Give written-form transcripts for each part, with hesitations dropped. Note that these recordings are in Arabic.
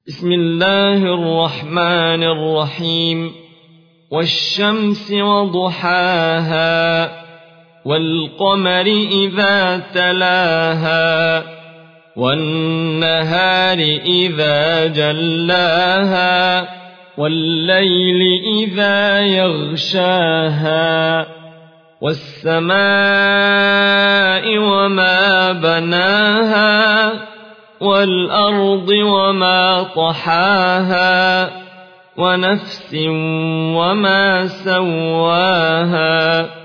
بسم الله الرحمن الرحيم. والشمس وضحاها والقمر إذا تلاها والنهار إذا جلاها والليل إذا يغشاها والسماء وما بناها والأرض وما طحاها ونفس وما سواها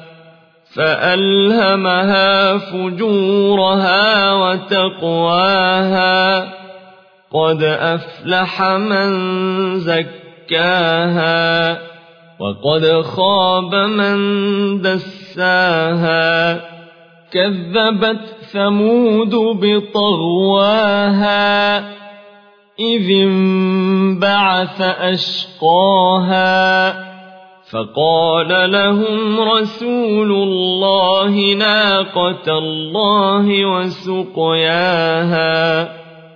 فألهمها فجورها وتقواها قد أفلح من زكاها وقد خاب من دساها كذبت ثمود بطغواها إذ انبعث أشقاها فقال لهم رسول الله ناقة الله وسقياها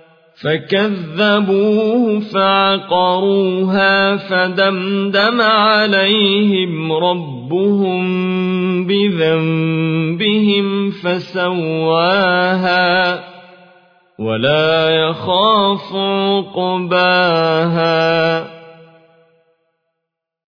فكذبوه فعقروها فدمدم عليهم ربهم بذنبهم فسواها ولا يخاف عقباها.